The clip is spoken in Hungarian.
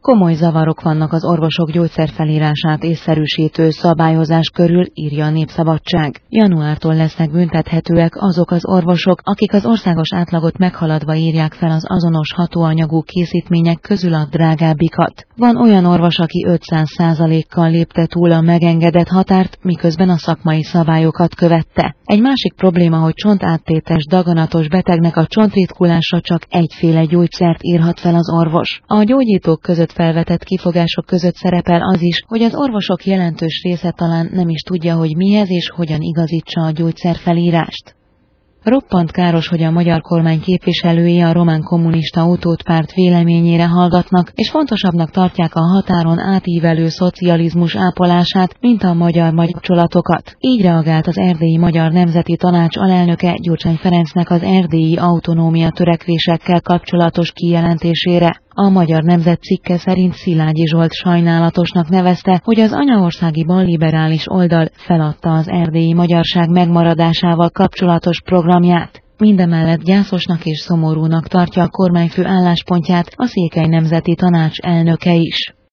Komoly zavarok vannak az orvosok gyógyszerfelírását észszerűsítő szabályozás körül, írja a Népszabadság. Januártól lesznek büntethetőek azok az orvosok, akik az országos átlagot meghaladva írják fel az azonos hatóanyagú készítmények közül a drágábbikat. Van olyan orvos, aki 500%-kal lépte túl a megengedett határt, miközben a szakmai szabályokat követte. Egy másik probléma, hogy csontáttétes daganatos betegnek a csontritkulásra csak egyféle gyógyszert írhat fel az orvos. A gyógyítók között felvetett kifogások között szerepel az is, hogy az orvosok jelentős része talán nem is tudja, hogy mihez és hogyan igazítsa a gyógyszerfelírást. Roppant káros, hogy a magyar kormány képviselői a román kommunista utódpárt véleményére hallgatnak, és fontosabbnak tartják a határon átívelő szocializmus ápolását, mint a magyar-magyar kapcsolatokat. Így reagált az Erdélyi Magyar Nemzeti Tanács alelnöke Gyurcsány Ferencnek az erdélyi autonómia törekvésekkel kapcsolatos kijelentésére. A Magyar Nemzet cikke szerint Szilágyi Zsolt sajnálatosnak nevezte, hogy az anyaországi balliberális oldal feladta az erdélyi magyarság megmaradásával kapcsolatos programját. Mindemellett gyászosnak és szomorúnak tartja a kormányfő álláspontját a Székely Nemzeti Tanács elnöke is.